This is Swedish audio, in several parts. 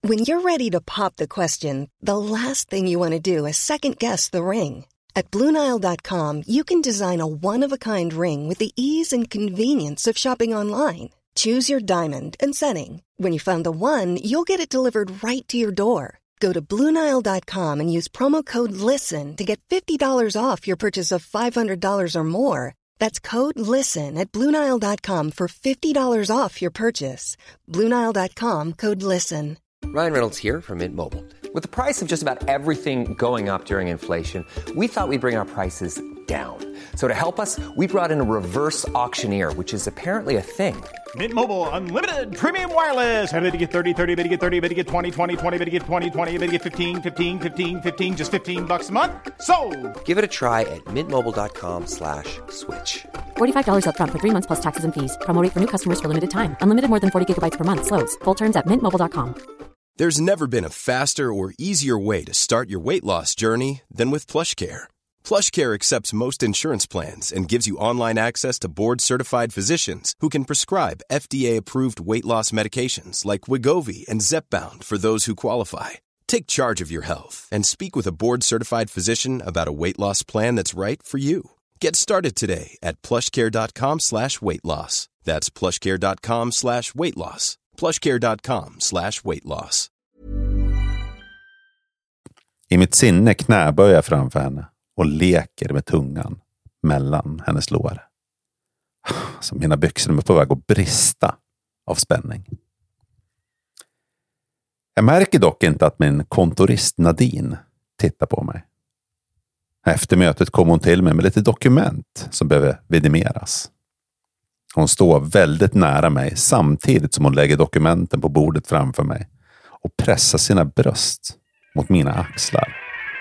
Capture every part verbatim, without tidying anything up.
When you're ready to pop the question, the last thing you want to do is second-guess the ring. At Blue Nile dot com, you can design a one-of-a-kind ring with the ease and convenience of shopping online. Choose your diamond and setting. When you find the one, you'll get it delivered right to your door. Go to Blue Nile dot com and use promo code LISTEN to get fifty dollars off your purchase of five hundred dollars or more. That's code LISTEN at Blue Nile dot com for fifty dollars off your purchase. Blue Nile dot com, code LISTEN. Ryan Reynolds here from Mint Mobile. With the price of just about everything going up during inflation, we thought we'd bring our prices down. So to help us, we brought in a reverse auctioneer, which is apparently a thing. Mint Mobile Unlimited Premium Wireless. How to get thirty, thirty, how to get thirty, how to get twenty, twenty, twenty, how to get twenty, twenty, how to get fifteen, fifteen, fifteen, fifteen, just fifteen bucks a month? Sold! Give it a try at mintmobile.com slash switch. forty-five dollars up front for three months plus taxes and fees. Promo rate for new customers for limited time. Unlimited more than forty gigabytes per month. Slows full terms at mint mobile dot com. There's never been a faster or easier way to start your weight loss journey than with PlushCare. PlushCare accepts most insurance plans and gives you online access to board-certified physicians who can prescribe F D A-approved weight loss medications like Wegovy and Zepbound for those who qualify. Take charge of your health and speak with a board-certified physician about a weight loss plan that's right for you. Get started today at plushcare.com slash weight loss. That's plushcare.com slash weight loss. plushcare.com slash weight loss. I mitt sinne knäböjer jag framför henne och leker med tungan mellan hennes lår. Så mina byxor är på väg att brista av spänning. Jag märker dock inte att min kontorist Nadine tittar på mig. Efter mötet kom hon till mig med lite dokument som behöver vidimeras. Hon står väldigt nära mig samtidigt som hon lägger dokumenten på bordet framför mig och pressar sina bröst mot mina axlar.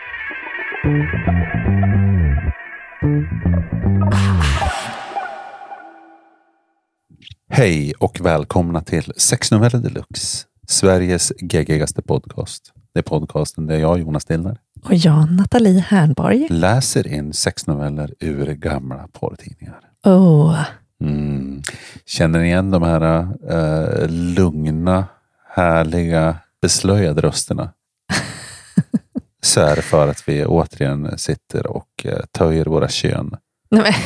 Hej och välkomna till Sexnoveller Deluxe, Sveriges geggigaste podcast. Det är podcasten där jag, Jonas Dillner, och jag, Nathalie Hernborg, läser in sexnoveller ur gamla porrtidningar. Oh. Mm. Känner ni igen de här uh, lugna, härliga, beslöjade rösterna? Så är det för att vi återigen sitter och uh, töjer våra kön. Nej, men.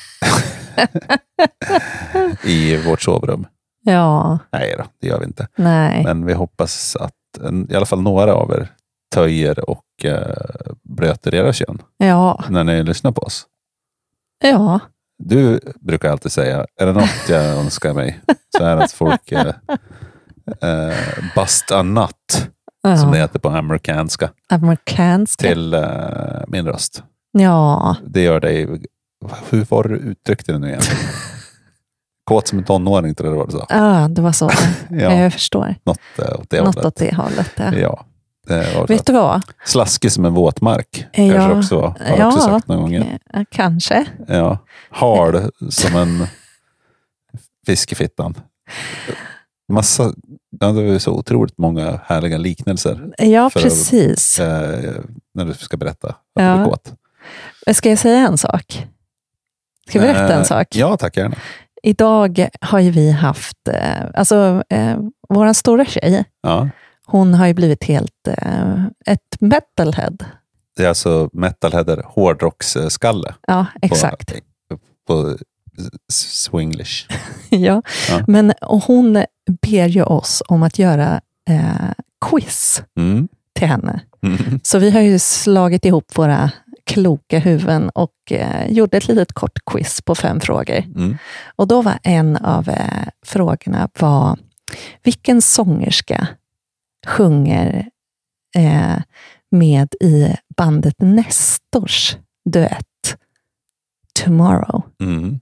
I vårt sovrum. Ja. Nej då, det gör vi inte. Nej. Men vi hoppas att en, i alla fall några av er töjer och uh, blöter era kön. Ja. När ni lyssnar på oss. Ja. Du brukar alltid säga, är det något jag önskar mig så är det att folk uh, uh, bust a nut, ja, som det heter på amerikanska. Amerikanska. Till uh, min röst. Ja. Det gör dig. Hur var du uttryckte det nu igen? Kåt som en tonåring, tror jag det var du sa. Ja, det var så. Ja. Jag förstår. Något uh, åt det Något hållet. åt det hållet. Ja. Ja. Det Vet du vad? Slaskig som en våtmark. Ja. Kanske också har ja, också sagt någon gång. Kanske. Ja. Hard som en fiskefittan. Massa, ja, det är så otroligt många härliga liknelser. Ja, precis. Att, eh, när du ska berätta att ja. du är kåt. Ska jag säga en sak? Ska jag berätta en sak? Ja, tack gärna. Idag har ju vi haft, eh, alltså eh, våran stora tjej, ja. hon har ju blivit helt eh, ett metalhead. Det är alltså metalheader, hårdrocksskalle. Ja, exakt. På, på swinglish. ja. ja, men och hon ber ju oss om att göra eh, quiz mm. till henne. Mm. Så vi har ju slagit ihop våra kloka huvuden och eh, gjorde ett litet kort quiz på fem frågor. Mm. Och då var en av eh, frågorna var, vilken sångerska sjunger eh, med i bandet Nestors duett Tomorrow? Mm.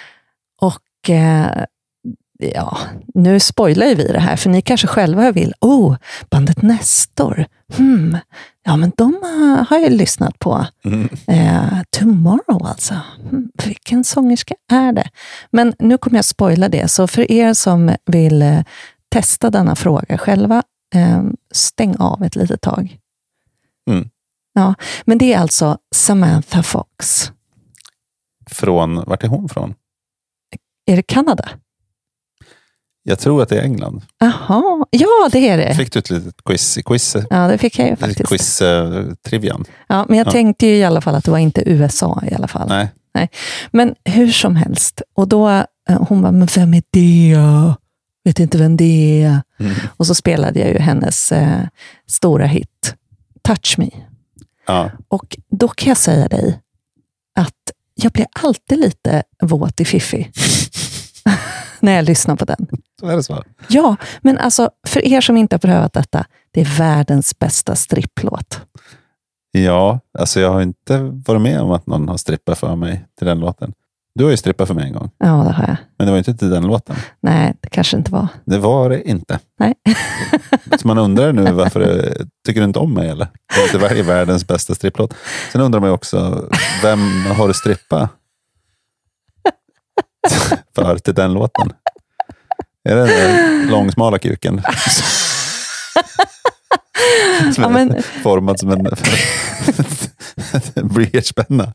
Och eh, ja, nu spoilar ju vi det här, för ni kanske själva vill, oh, bandet Nestor, hmm, ja men de uh, har jag lyssnat på. Mm. Eh, Tomorrow alltså, hmm, vilken sångerska är det? Men nu kommer jag spoila det, så för er som vill eh, testa denna fråga själva, eh, stäng av ett litet tag. Mm. Ja, men det är alltså Samantha Fox. Från, vart är hon från? Är det Kanada? Jag tror att det är England. Jaha, ja det är det. Fick du ett litet quiz i quiz? Ja, det fick jag ju faktiskt. Quiz uh, trivian. Ja, men jag ja. tänkte ju i alla fall att det var inte U S A i alla fall. Nej. Nej. Men hur som helst. Och då, hon bara, men vem är det? Vet inte vem det är. Mm. Och så spelade jag ju hennes eh, stora hit, Touch Me. Ja. Och då kan jag säga dig att jag blir alltid lite våt i fiffi när jag lyssnar på den. Så är det så? Ja, men alltså för er som inte har prövat detta, det är världens bästa stripplåt. Ja, alltså jag har inte varit med om att någon har strippat för mig till den låten. Du har ju strippat för mig en gång. Ja, det har jag. Men det var inte till den låten. Nej, det kanske inte var. Det var det inte. Nej. Så man undrar nu varför det, tycker du inte om mig eller? Det är inte världens bästa stripplåt. Sen undrar man ju också, vem har du strippat för till den låten? Är det den långsmala kuken? Som ja, men... formad som en blyertspenna.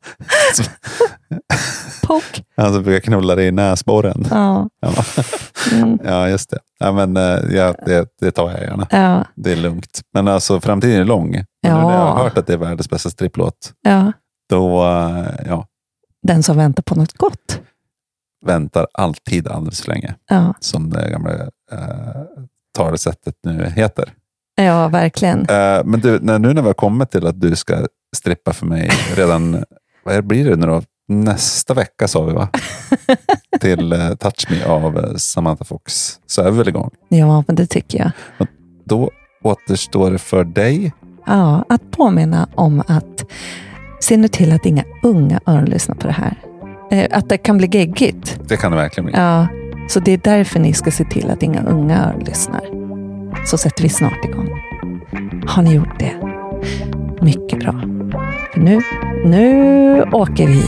Pock. Han som brukar knulla dig i näsborren. Ja. Ja. Mm. Ja, just det. Ja, men ja, det, det tar jag gärna. Ja. Det är lugnt. Men alltså framtiden är lång. Men ja. nu när jag har hört att det är världens bästa stripplåt. Ja. Då, ja. Den som väntar på något gott. Väntar alltid alldeles för länge. Ja. Som det gamla äh, talesättet nu heter. Ja, verkligen. Äh, men du, när, nu när vi har kommit till att du ska strippa för mig redan, vad blir det nu då? Nästa vecka sa vi va? Till uh, Touch Me av uh, Samantha Fox. Så är vi väl igång? Ja, men det tycker jag. Och då återstår det för dig? Ja, att påminna om att se nu till att inga unga öron lyssnar på det här. Eh, att det kan bli geggigt. Det kan det verkligen bli. Ja, så det är därför ni ska se till att inga unga öron lyssnar. Så sätter vi snart igång. Har ni gjort det? Mycket bra. För nu, nu åker vi.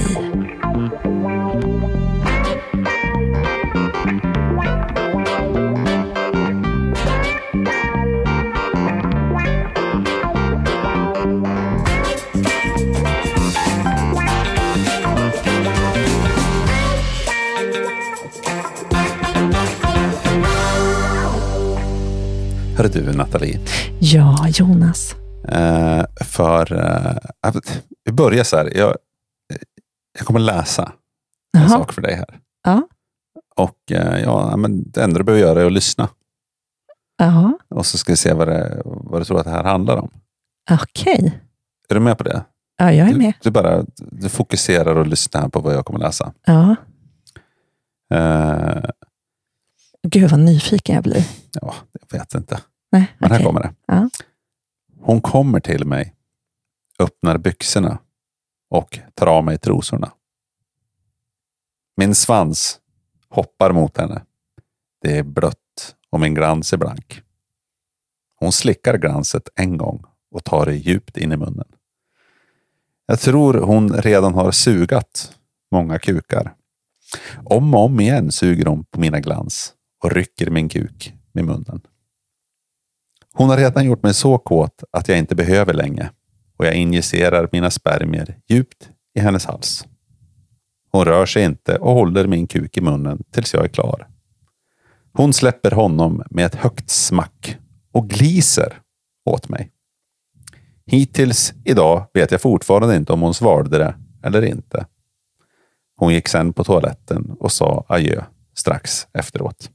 Hör du Nathalie? Ja, Jonas. Uh, för uh, vi börjar så här. Jag, jag kommer läsa en Aha. sak för dig här. Ja. Och uh, ja, men det enda du behöver göra är att lyssna. Ja. Och så ska vi se vad, det, vad du tror att det här handlar om. Okej. Okay. Är du med på det? Ja, jag är med. Du, du bara du fokuserar och lyssnar på vad jag kommer läsa. Ja. Uh, Gud vad nyfiken jag blir. Ja, jag vet inte. Nej, men okay. här kommer det. Ja. Hon kommer till mig, öppnar byxorna och tar av mig trosorna. Min svans hoppar mot henne. Det är blött och min glans är blank. Hon slickar glanset en gång och tar det djupt in i munnen. Jag tror hon redan har sugat många kukar. Om och om igen suger hon på mina glans och rycker min kuk med munnen. Hon har redan gjort mig så kåt att jag inte behöver länge och jag injicerar mina spermier djupt i hennes hals. Hon rör sig inte och håller min kuk i munnen tills jag är klar. Hon släpper honom med ett högt smack och gliser åt mig. Hittills idag vet jag fortfarande inte om hon svarade det eller inte. Hon gick sen på toaletten och sa adjö strax efteråt.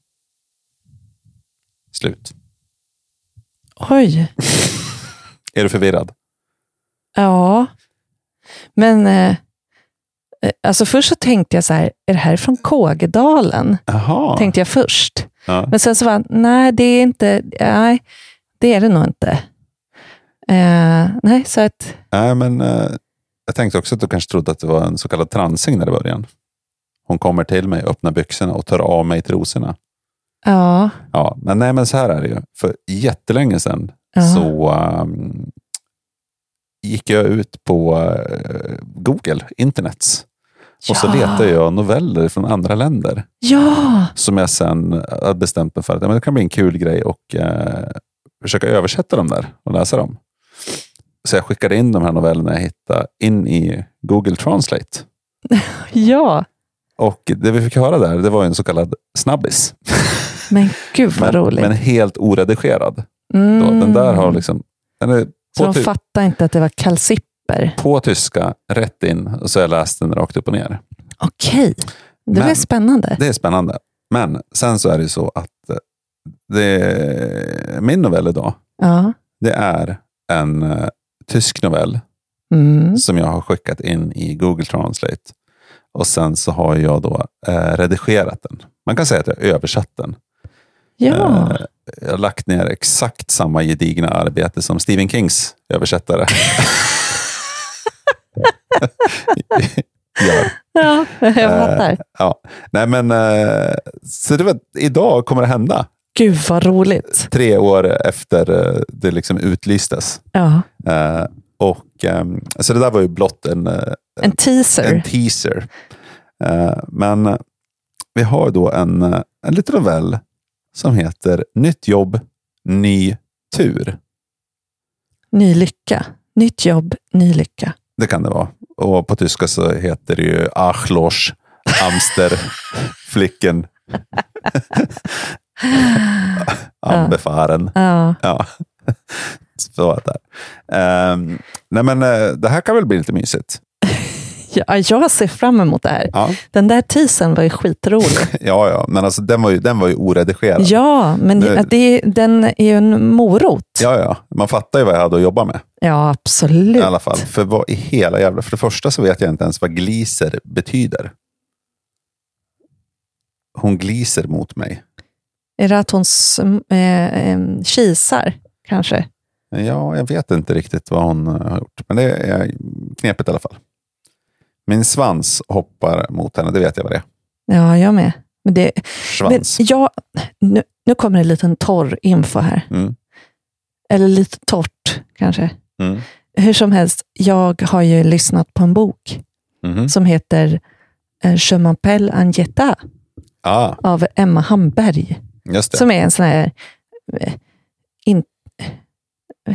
Slut. Oj. Är du förvirrad? Ja. Men eh, alltså först så tänkte jag så här, är det här från Kågedalen? Jaha. Tänkte jag först. Ja. Men sen så var nej, det är inte, nej, det är det nog inte. Eh, nej, så att... Nej, men eh, jag tänkte också att du kanske trodde att det var en så kallad transing där i början. Hon kommer till mig, öppnar byxorna och tar av mig trosorna. Ja. Ja, men nej, men så här är det ju. För jättelänge sedan ja. så um, gick jag ut på uh, Google, internets. Och så ja. letade jag noveller från andra länder. Ja. Som jag sen hade bestämt mig för att ja, men det kan bli en kul grej och uh, försöka översätta dem där och läsa dem. Så jag skickade in de här novellerna jag hittade in i Google Translate. Ja. Och det vi fick höra där, det var en så kallad snabbis. Men gud vad men, roligt. men helt oredigerad. Mm. Då, den där har liksom... Den är så på de ty- fattar inte att det var kalsipper? På tyska, rätt in. Och så har jag läst den rakt upp och ner. Okej, det Men- var spännande. Det är spännande. Men sen så är det så att det är, min novell idag, Ja. det är en uh, tysk novell Mm. som jag har skickat in i Google Translate. Och sen så har jag då uh, redigerat den. Man kan säga att jag har översatt den. Ja. Uh, jag har lagt ner exakt samma gedigna arbete som Stephen Kings översättare. Gör. Ja, jag fattar. Uh, ja. Nej men, uh, så det var, idag kommer det hända. Gud vad roligt. Tre år efter uh, det liksom utlystes. Ja. Uh, och um, så det där var ju blott en, uh, En teaser. en teaser. Uh, men uh, vi har då en, uh, en liten novell som heter Nytt jobb, ny tur. Ny lycka. Nytt jobb, ny lycka. Det kan det vara. Och på tyska så heter det ju Achlosch, Amster, Flicken, Ambefaren. Ja. Ja. Så där. Um, nej men uh, det här kan väl bli lite mysigt. Ja, jag ser fram emot det här. Ja, Den där teasern var ju skitrolig. ja, ja. Men alltså den var ju, den var ju oredigerad. Ja, men Nu- det, det, den är ju en morot. Ja, ja. Man fattar ju vad jag hade att jobba med. Ja, absolut. I alla fall. För vad i hela jävla... För det första så vet jag inte ens vad gliser betyder. Hon gliser mot mig. Är det att hon sm- eh, eh, kisar, kanske? Ja, jag vet inte riktigt vad hon eh, har gjort. Men det är knepigt i alla fall. Min svans hoppar mot henne, det vet jag vad det är. Ja, jag med. Men det, men Svans. jag, nu, nu kommer det en liten torr info här. Mm. Eller lite torrt, kanske. Mm. Hur som helst, jag har ju lyssnat på en bok Mhm. som heter eh, Je m'appelle Agneta Ah, av Emma Hamberg. just det. Som är en sån här eh, in, eh,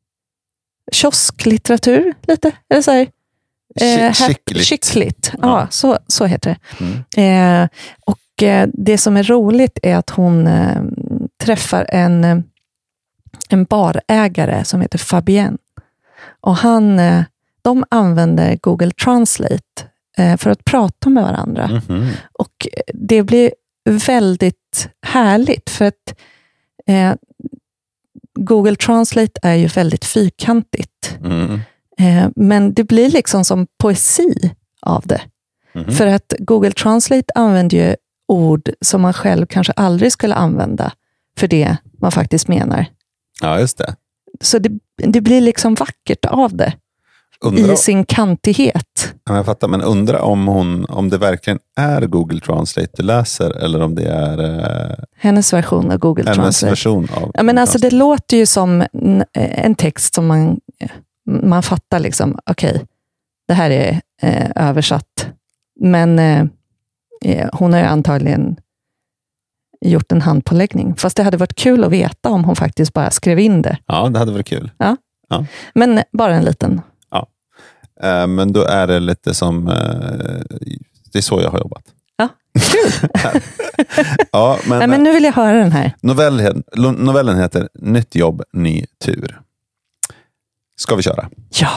kiosklitteratur, lite. Eller så här, Chi- eh, chickligt. chickligt. Ja, Ja. så, så heter det. Mm. Eh, och eh, det som är roligt är att hon eh, träffar en, eh, en barägare som heter Fabien. Och han, eh, de använder Google Translate eh, för att prata med varandra. Mhm. Och det blir väldigt härligt för att eh, Google Translate är ju väldigt fyrkantigt. Mm. Eh, men det blir liksom som poesi av det. Mhm. För att Google Translate använder ju ord som man själv kanske aldrig skulle använda för det man faktiskt menar. Ja, just det. Så det, det blir liksom vackert av det Undra, i sin kantighet. ja, jag fattar, men undra om, hon, om det verkligen är Google Translate du läser eller om det är eh, Hennes version av Google hennes Translate. version av Ja, men alltså det Translate. låter ju som en, en text som man, man fattar liksom, okej, det här är eh, översatt. Men eh, eh, hon har ju antagligen gjort en handpåläggning. Fast det hade varit kul att veta om hon faktiskt bara skrev in det. Ja, det hade varit kul. Men bara en liten. Eh, men då är det lite som... Eh, det är så jag har jobbat. Ja, kul. Ja, men, Nej, men nu vill jag höra den här. novellen, novellen heter Nytt jobb, ny tur. Ska vi köra? Ja.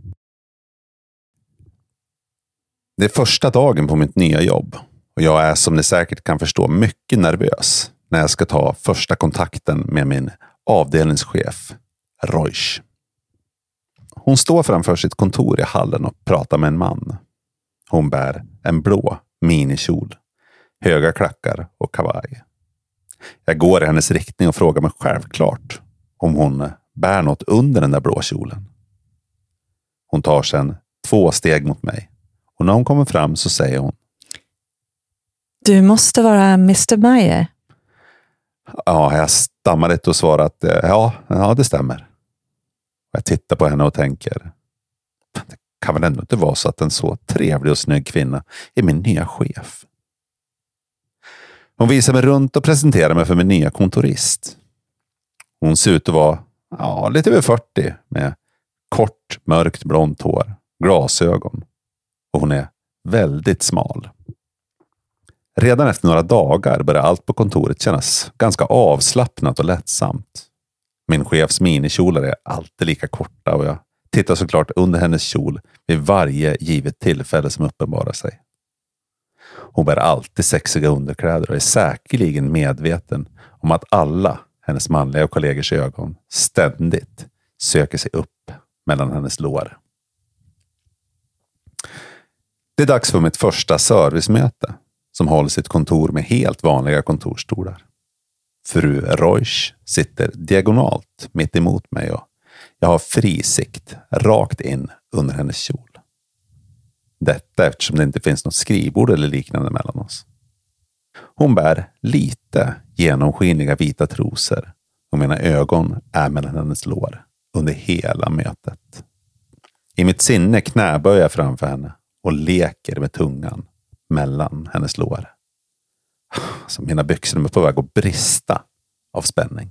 Det är första dagen på mitt nya jobb och jag är, som ni säkert kan förstå, mycket nervös när jag ska ta första kontakten med min avdelningschef Reusch. Hon står framför sitt kontor i hallen och pratar med en man. Hon bär en blå minikjol, höga klackar och kavaj. Jag går i hennes riktning och frågar mig självklart om hon bär något under den där blå kjolen. Hon tar sedan två steg mot mig. Och när hon kommer fram så säger hon: Du måste vara mister Meyer. Ja, jag stammar lite och svarar att ja, ja det stämmer. Jag tittar på henne och tänker: det kan väl ändå inte vara så att en så trevlig och snygg kvinna är min nya chef. Hon visar mig runt och presenterar mig för min nya kontorist. Hon ser ut att vara ja, lite över fyrtio med kort, mörkt blont hår, glasögon. Och hon är väldigt smal. Redan efter några dagar började allt på kontoret kännas ganska avslappnat och lättsamt. Min chefs minikjolar är alltid lika korta och jag tittar såklart under hennes kjol vid varje givet tillfälle som uppenbarar sig. Hon bär alltid sexiga underkläder och är säkerligen medveten om att alla hennes manliga kollegors ögon ständigt söker sig upp mellan hennes lår. Det är dags för mitt första servicemöte som hålls i ett kontor med helt vanliga kontorstolar. Fru Reusch sitter diagonalt mitt emot mig och jag har fri sikt rakt in under hennes kjol. Detta eftersom det inte finns något skrivbord eller liknande mellan oss. Hon bär lite genomskinliga vita trosor och mina ögon är mellan hennes lår under hela mötet. I mitt sinne knäböjer jag framför henne och leker med tungan mellan hennes lår. Alltså mina byxor är på väg att brista av spänning.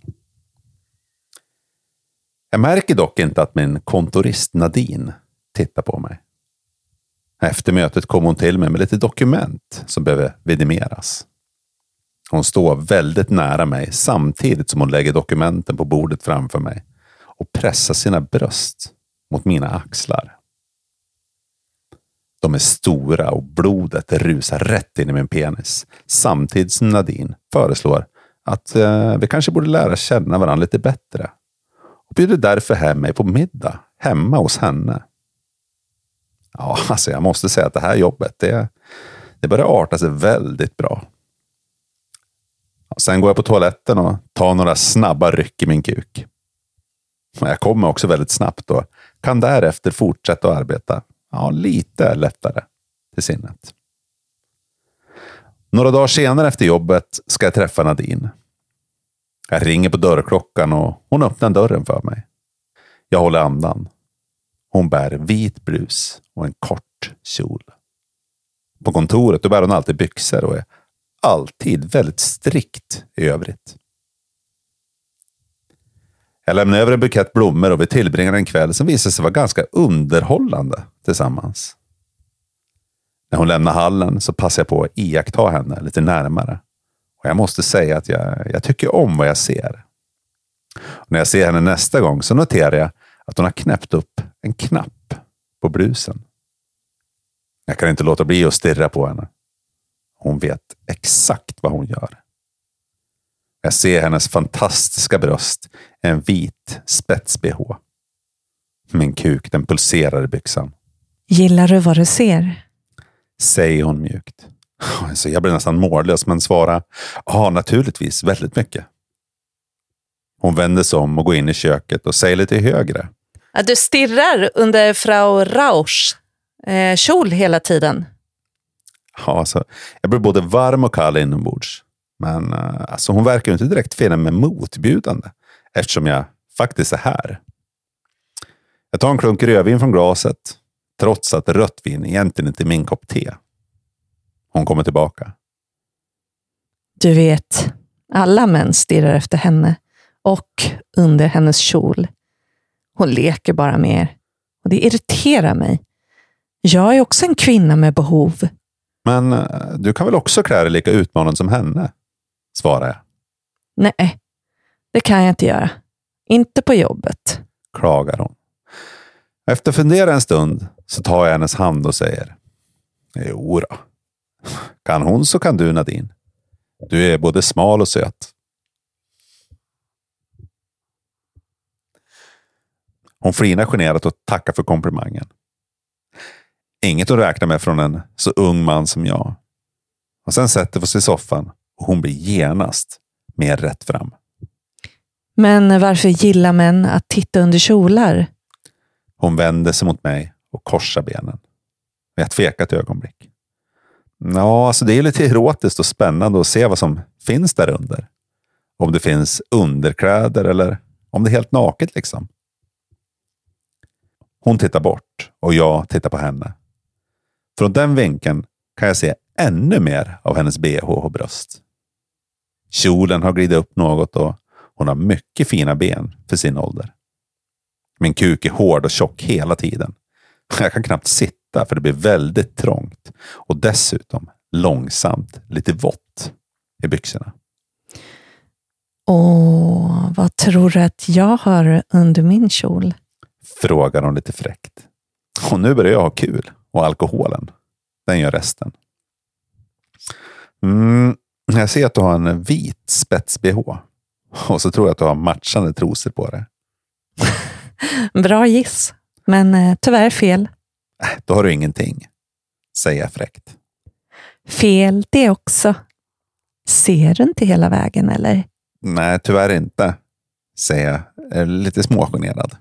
Jag märker dock inte att min kontorist Nadine tittar på mig. Efter mötet kom hon till mig med lite dokument som behöver vidimeras. Hon står väldigt nära mig samtidigt som hon lägger dokumenten på bordet framför mig och pressar sina bröst mot mina axlar. De är stora och blodet rusar rätt in i min penis samtidigt som Nadine föreslår att eh, vi kanske borde lära känna varandra lite bättre och bjuder därför hem mig på middag hemma hos henne. Ja, alltså jag måste säga att det här jobbet, det, det börjar arta sig väldigt bra. Sen går jag på toaletten och tar några snabba ryck i min kuk. Jag kommer också väldigt snabbt och kan därefter fortsätta att arbeta. Ja, lite lättare till sinnet. Några dagar senare efter jobbet ska jag träffa Nadine. Jag ringer på dörrklockan och hon öppnar dörren för mig. Jag håller andan. Hon bär vit blus och en kort kjol. På kontoret då bär hon alltid byxor och är alltid väldigt strikt i övrigt. Jag lämnar över en bukett blommor och vi tillbringar en kväll som visar sig vara ganska underhållande tillsammans. När hon lämnar hallen så passar jag på att iaktta henne lite närmare. Och jag måste säga att jag, jag tycker om vad jag ser. Och när jag ser henne nästa gång så noterar jag att hon har knäppt upp en knapp på blusen. Jag kan inte låta bli att stirra på henne. Hon vet exakt vad hon gör. Jag ser hennes fantastiska bröst, en vit spets-B H. Min kuk, den pulserar i byxan. Gillar du vad du ser? Säger hon mjukt. Så jag blir nästan mållös men svarar, ja naturligtvis väldigt mycket. Hon vänder sig om och går in i köket och säger lite högre. Ja, du stirrar under Frau Rauschs eh, kjol hela tiden. Ja, alltså, jag blir både varm och kall inombords. Men alltså, hon verkar ju inte direkt finna mig motbjudande. Eftersom jag faktiskt är här. Jag tar en klunk rödvin från glaset. Trots att rött vin egentligen inte är min kopp te. Hon kommer tillbaka. Du vet, alla män stirrar efter henne. Och under hennes kjol. Hon leker bara med er. Och det irriterar mig. Jag är också en kvinna med behov. Men du kan väl också klä dig lika utmanande som henne? Svarar jag. Nej, det kan jag inte göra. Inte på jobbet. Klagar hon. Efter att fundera en stund så tar jag hennes hand och säger. Jo då. Kan hon så kan du Nadine. Du är både smal och söt. Hon flinar generat och tackar för komplimangen. Inget att räkna med från en så ung man som jag. Och sen sätter vi oss i soffan och hon blir genast mer rätt fram. Men varför gillar män att titta under kjolar? Hon vänder sig mot mig och korsar benen. Jag tvekar ett ögonblick. Ja, alltså det är lite erotiskt och spännande att se vad som finns där under. Om det finns underkläder eller om det är helt naket liksom. Hon tittar bort och jag tittar på henne. Från den vinkeln kan jag se ännu mer av hennes B H och bröst. Kjolen har glidit upp något och hon har mycket fina ben för sin ålder. Min kuk är hård och tjock hela tiden. Jag kan knappt sitta för det blir väldigt trångt och dessutom långsamt, lite vått i byxorna. Och vad tror du att jag har under min kjol? Frågar hon lite fräckt. Och nu börjar jag ha kul. Och alkoholen, den gör resten. Mm, jag ser att du har en vit spets-B H. Och så tror jag att du har matchande trosor på det. Bra giss. Men eh, tyvärr fel. Äh, då har du ingenting. Säger jag fräckt. Fel det också. Ser du inte hela vägen eller? Nej, tyvärr inte. Säger jag. Är lite smågenerad.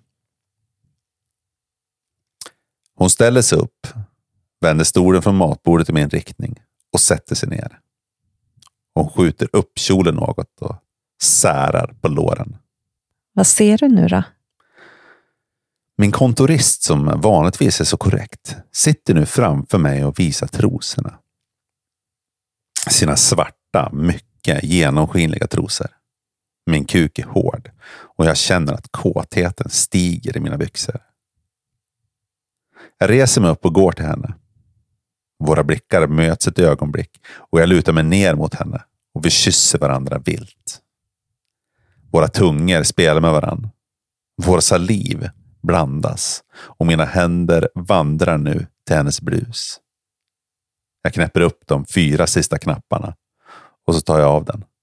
Hon ställer sig upp. Vänder stolen från matbordet i min riktning. Och sätter sig ner. Hon skjuter upp kjolen något och särar på låren. Vad ser du nu då? Min kontorist som vanligtvis är så korrekt sitter nu framför mig och visar trosorna. Sina svarta, mycket genomskinliga trosor. Min kuk är hård och jag känner att kåtheten stiger i mina byxor. Jag reser mig upp och går till henne. Våra blickar möts ett ögonblick och jag lutar mig ner mot henne och vi kysser varandra vilt. Våra tungor spelar med varandra. Vår saliv blandas och mina händer vandrar nu till hennes blus. Jag knäpper upp de fyra sista knapparna och så tar jag av den.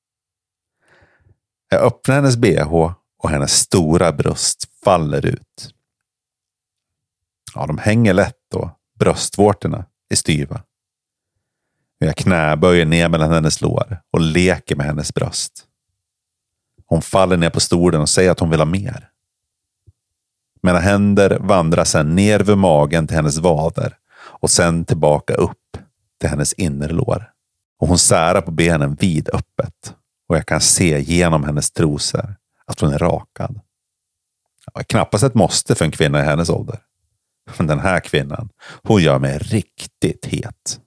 Jag öppnar hennes B H och hennes stora bröst faller ut. Ja, de hänger lätt och bröstvårtorna är styva. Jag knäböjer ner mellan hennes lår och leker med hennes bröst. Hon faller ner på stolen och säger att hon vill ha mer. Mina händer vandrar sedan ner vid magen till hennes vader och sen tillbaka upp till hennes innerlår. Och hon särar på benen vid öppet och jag kan se genom hennes trosor att hon är rakad. Ja, knappast ett måste för en kvinna i hennes ålder. Men den här kvinnan, hon gör mig riktigt het.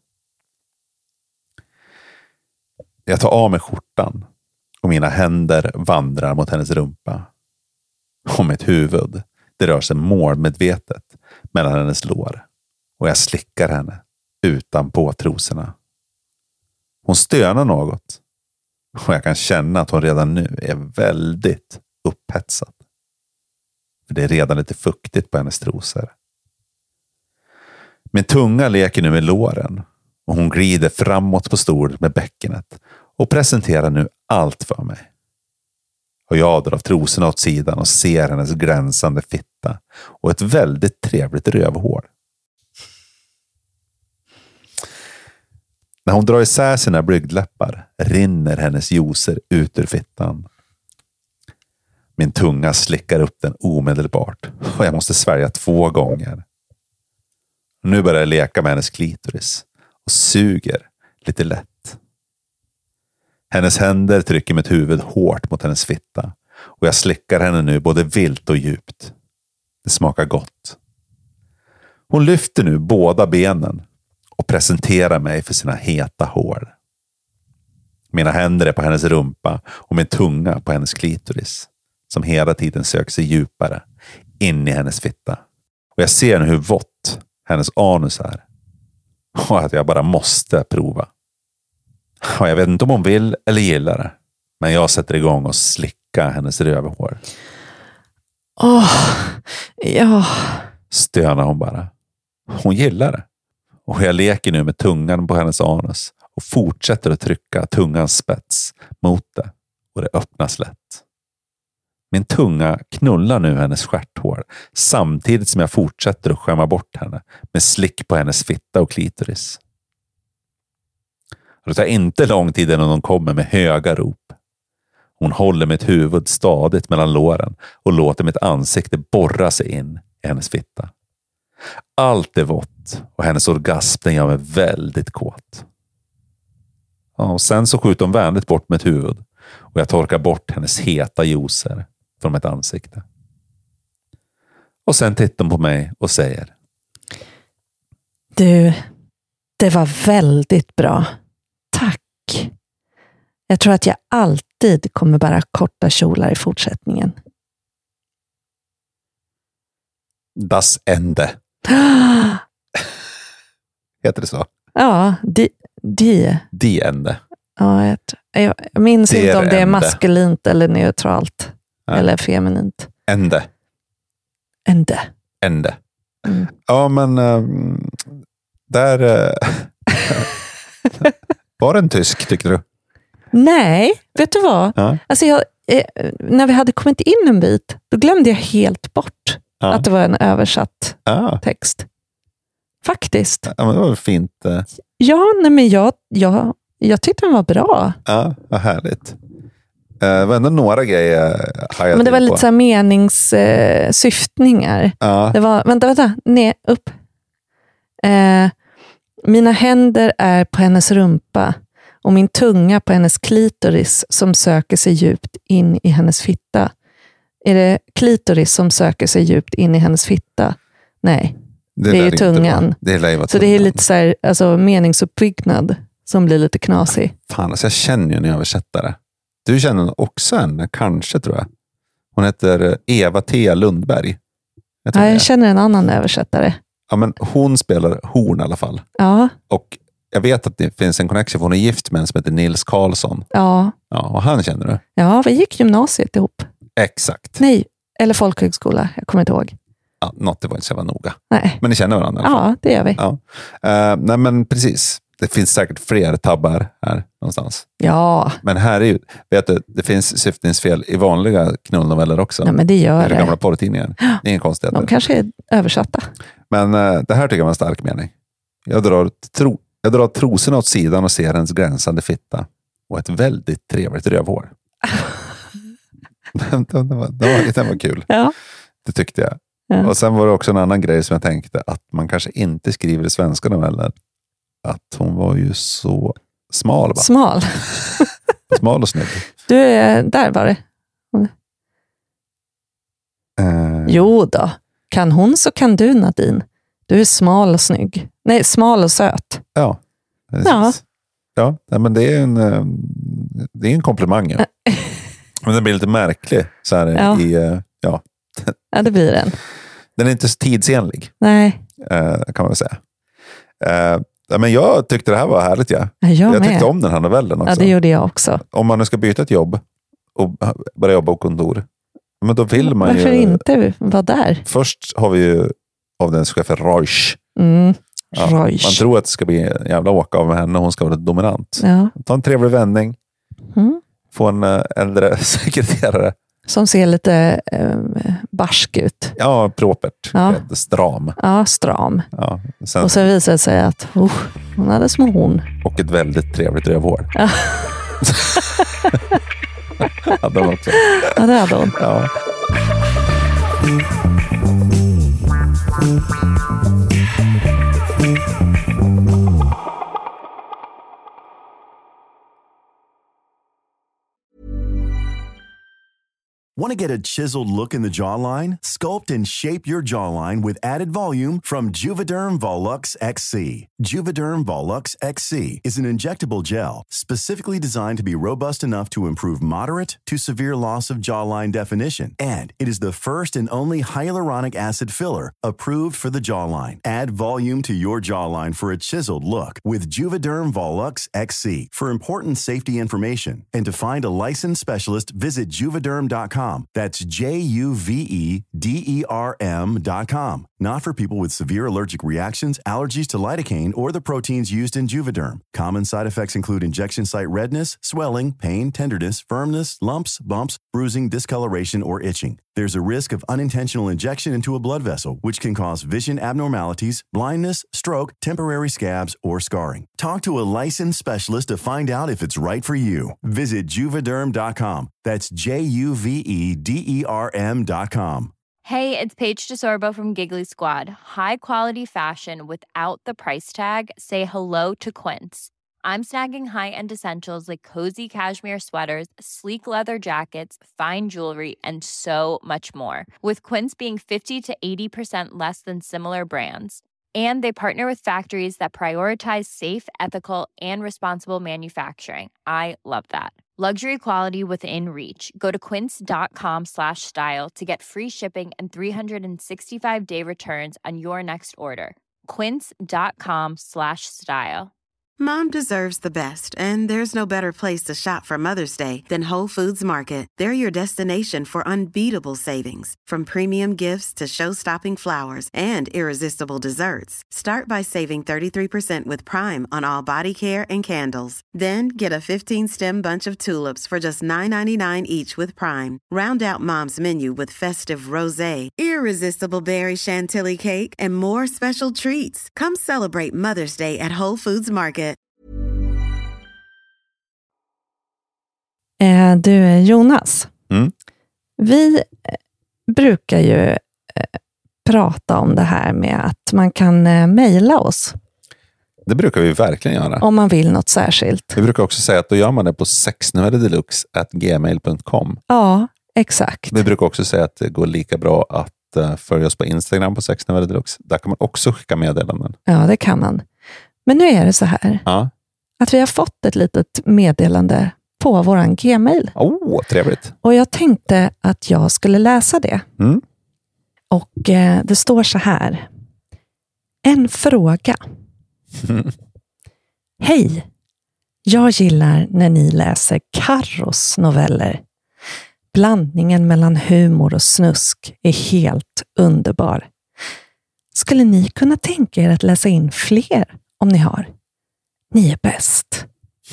Jag tar av mig skjortan och mina händer vandrar mot hennes rumpa. Och mitt huvud, det rör sig målmedvetet mellan hennes lår. Och jag slickar henne utanpå trosorna. Hon stönar något. Och jag kan känna att hon redan nu är väldigt upphetsad. För det är redan lite fuktigt på hennes trosor. Min tunga leker nu med låren. Och hon glider framåt på stolen med bäckenet. Och presenterar nu allt för mig. Och jag drar av trosorna åt sidan och ser hennes glänsande fitta. Och ett väldigt trevligt rövhål. När hon drar isär sina blygdläppar rinner hennes juicer ut ur fittan. Min tunga slickar upp den omedelbart. Och jag måste svälja två gånger. Nu börjar jag leka med hennes klitoris. Och suger lite lätt. Hennes händer trycker mitt huvud hårt mot hennes fitta. Och jag slickar henne nu både vilt och djupt. Det smakar gott. Hon lyfter nu båda benen. Och presenterar mig för sina heta hår. Mina händer är på hennes rumpa. Och min tunga på hennes klitoris. Som hela tiden söker sig djupare. In i hennes fitta. Och jag ser nu hur vått hennes anus är. Och att jag bara måste prova. Och jag vet inte om hon vill eller gillar det. Men jag sätter igång och slickar hennes rövhår. Åh, oh, ja. Stönar hon bara. Hon gillar det. Och jag leker nu med tungan på hennes anus. Och fortsätter att trycka tungans spets mot det. Och det öppnas lätt. Min tunga knullar nu hennes stjärthår. Samtidigt som jag fortsätter att skämma bort henne. Med slick på hennes fitta och klitoris. Och det tar inte lång tid innan hon kommer med höga rop. Hon håller mitt huvud stadigt mellan låren. Och låter mitt ansikte borra sig in i hennes fitta. Allt är vått. Och hennes orgasm den gör mig väldigt kåt. Ja, och sen så skjuter hon vänligt bort mitt huvud. Och jag torkar bort hennes heta juicer från mitt ansikte. Och sen tittar hon på mig och säger: Du, det var väldigt bra. Tack. Jag tror att jag alltid kommer bära korta kjolar i fortsättningen. Das Ende. Heter det så? Ja, det, De. De ende. Ja, jag, jag, jag minns Der inte om det är ende. maskulint eller neutralt. Ja. Eller feminint. Ende. Ende. Ende. Mm. Ja, men um, där uh, var det en tysk, tyckte du? Nej, vet du vad? Ja. Alltså jag, eh, när vi hade kommit in en bit, då glömde jag helt bort Ja. att det var en översatt Ja. text. Faktiskt. Ja, men det var fint. Uh, Ja, nej, men jag, jag, jag tyckte den var bra. ja, vad härligt. Uh, det var ändå några grejer hajade Men det var till lite på. så här meningssyftningar. Eh, Ja. det var, vänta, vänta, ner, upp. Eh, mina händer är på hennes rumpa och min tunga på hennes klitoris som söker sig djupt in i hennes fitta. Är det klitoris som söker sig djupt in i hennes fitta? Nej, det är lär ju inte tungan. vara- Det lär ju vara så det är tungan. lite så här, alltså, meningsuppbyggnad som blir lite knasig. Fan, alltså jag känner ju en översättare. Du känner också en, kanske tror jag. Hon heter Eva T. Lundberg. Jag tror Ja, det. jag känner en annan översättare. Ja, men hon spelar horn i alla fall. Ja, Och jag vet att det finns en connection, för hon är gift med en som heter Nils Karlsson. ja, Ja, och han känner du? ja, vi gick gymnasiet ihop. Exakt. Nej, eller folkhögskola, jag kommer inte ihåg. Ja, något, det var inte så jävla noga. Nej. Men ni känner varandra i alla fall. Ja, det gör vi. Ja. Uh, nej, men precis. Det finns säkert fler tabbar här någonstans. Ja, Men här är ju, vet du, det finns syftningsfel i vanliga knullnoveller också. nej, men det gör Eller det. gamla porrtidningar. Det är ingen konstighet. De kanske är översatta. Men uh, det här tycker jag var en stark mening. Jag drar, tro, jag drar trosorna åt sidan och ser hennes gränsande fitta. Och ett väldigt trevligt rövhår. den, den, var, den, var, den var kul. Ja. Det tyckte jag. Ja. Och sen var det också en annan grej som jag tänkte, att man kanske inte skriver i svenska noveller. Att hon var ju så smal. Va? Smal. Smal och snygg. Du, är där var det. Eh, Jo då. Kan hon så kan du, Nadine. Du är smal och snygg. Nej, smal och söt. Ja. Precis. Ja. Ja, nej, men det är en, eh, det är en komplimang. Ja. Men den blir lite märklig. Så här, Ja. i, eh, ja. Ja, det blir den. Den är inte så tidsenlig, Nej, eh, kan man väl säga. Eh, ja, men jag tyckte det här var härligt. Ja. jag Jag med. tyckte om den här novellen också. Ja, det gjorde jag också. Om man nu ska byta ett jobb och börja jobba på kontor, men då vill man Varför ju... inte vara där? Först har vi ju avdelningschefen Reusch. Mm. Ja, Reusch. man tror att det ska bli en jävla åka av med henne och hon ska vara dominant. Ja. Ta en trevlig vändning. Mm. Få en äh, äldre sekreterare. Som ser lite eh, barsk ut. Ja, propert. Ja. Stram. Ja, stram. Ja, sen, Och så visade det sig att oh, hon hade små horn. och ett väldigt trevligt rövhår. Ja. Hade hon också. Ja, det hade hon. Ja. Want to get a chiseled look in the jawline? Sculpt and shape your jawline with added volume from Juvederm Volux X C. Juvederm Volux X C is an injectable gel specifically designed to be robust enough to improve moderate to severe loss of jawline definition. And it is the first and only hyaluronic acid filler approved for the jawline. Add volume to your jawline for a chiseled look with Juvederm Volux X C. For important safety information and to find a licensed specialist, visit juvederm dot com. That's J U V E D E R M dot com. Not for people with severe allergic reactions, allergies to lidocaine, or the proteins used in Juvederm. Common side effects include injection site redness, swelling, pain, tenderness, firmness, lumps, bumps, bruising, discoloration, or itching. There's a risk of unintentional injection into a blood vessel, which can cause vision abnormalities, blindness, stroke, temporary scabs, or scarring. Talk to a licensed specialist to find out if it's right for you. Visit juvederm dot com. That's J U V E D E R M dot com. Hey, it's Paige DeSorbo from Giggly Squad. High quality fashion without the price tag. Say hello to Quince. I'm snagging high-end essentials like cozy cashmere sweaters, sleek leather jackets, fine jewelry, and so much more. With Quince being fifty to eighty percent less than similar brands. And they partner with factories that prioritize safe, ethical, and responsible manufacturing. I love that. Luxury quality within reach. Go to quince.com slash style to get free shipping and three sixty-five day returns on your next order. Quince.com slash style. Mom deserves the best, and there's no better place to shop for Mother's Day than Whole Foods Market. They're your destination for unbeatable savings, from premium gifts to show-stopping flowers and irresistible desserts. Start by saving thirty-three percent with Prime on all body care and candles. Then get a fifteen-stem bunch of tulips for just nine ninety-nine each with Prime. Round out Mom's menu with festive rosé, irresistible berry chantilly cake, and more special treats. Come celebrate Mother's Day at Whole Foods Market. Eh, du, Jonas. Mm. Vi eh, brukar ju eh, prata om det här med att man kan eh, mejla oss. Det brukar vi verkligen göra. Om man vill något särskilt. Vi brukar också säga att då gör man det på sexnovelldeluxe at gmail dot com. Ja, exakt. Vi brukar också säga att det går lika bra att uh, följa oss på Instagram på sexnovelldeluxe. Där kan man också skicka meddelanden. Ja, det kan man. Men nu är det så här. Ja. Att vi har fått ett litet meddelande på våran Gmail. Åh, oh, trevligt. Och jag tänkte att jag skulle läsa det. Mm. Och eh, det står så här. En fråga. Mm. Hej. Jag gillar när ni läser Carros noveller. Blandningen mellan humor och snusk är helt underbar. Skulle ni kunna tänka er att läsa in fler om ni har? Ni är bäst.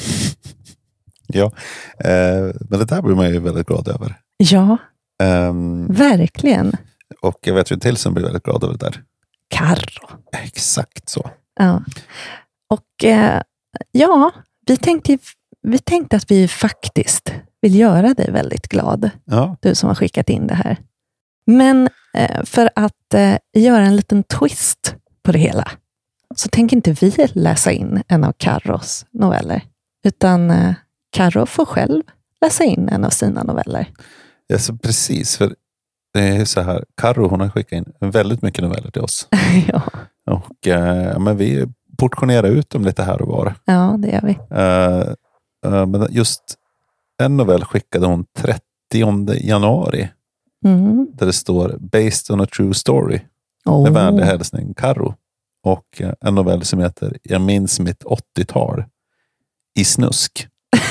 Ja, eh, men det där blir man ju väldigt glad över. Ja, um, verkligen. Och jag vet ju en till som blir väldigt glad över det där. Carro. Exakt så. Ja. Och eh, ja, vi tänkte, vi tänkte att vi faktiskt vill göra dig väldigt glad. Ja. Du som har skickat in det här. Men eh, för att eh, göra en liten twist på det hela så tänker inte vi läsa in en av Carros noveller. Utan eh, Carro får själv läsa in en av sina noveller. Ja, så precis. För det är så här, Carro hon har skickat in väldigt mycket noveller till oss. Ja. Och eh, men vi portionerar ut dem lite här och var. Ja, det gör vi. Uh, uh, men just en novell skickade hon trettionde januari. Mm. Där det står Based on a true story. Oh. Med vänlig hälsning Carro. Och uh, en novell som heter Jag minns mitt åttiotal i snusk.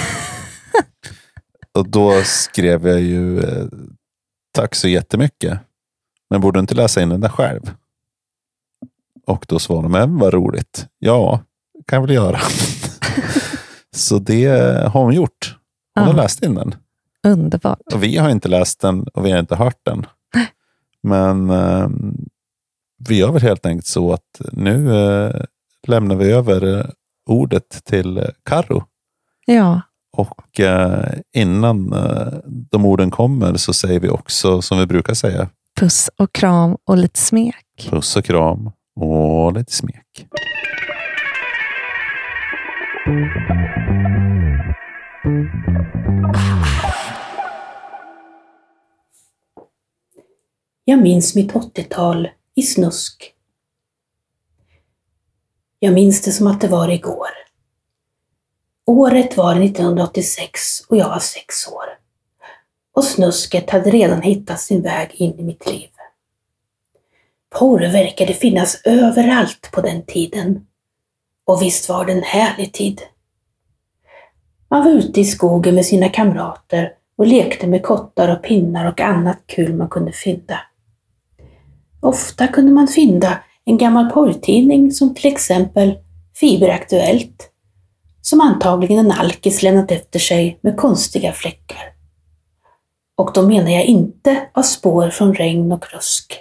Och då skrev jag ju eh, tack så jättemycket. Men borde inte läsa in den där själv? Och då svarade men vad roligt. Ja, kan jag väl göra. Så det har hon gjort. Hon ja. har läst in den. Underbart. Och vi har inte läst den och vi har inte hört den. Men eh, vi gör väl helt enkelt så att nu eh, lämnar vi över eh, ordet till eh, Carro. Ja. Och eh, innan eh, de orden kommer så säger vi också som vi brukar säga. Puss och kram och lite smek. Puss och kram och lite smek. Jag minns mitt åttiotal i snusk. Jag minns det som att det var igår. Året var nittonhundraåttiosex och jag var sex år. Och snusket hade redan hittat sin väg in i mitt liv. Porr verkade finnas överallt på den tiden. Och visst var det en härlig tid. Man var ute i skogen med sina kamrater och lekte med kottar och pinnar och annat kul man kunde finna. Ofta kunde man finna en gammal porrtidning som till exempel Fiberaktuellt, som antagligen en alkis lämnat efter sig med konstiga fläckar. Och då menar jag inte av spår från regn och rusk.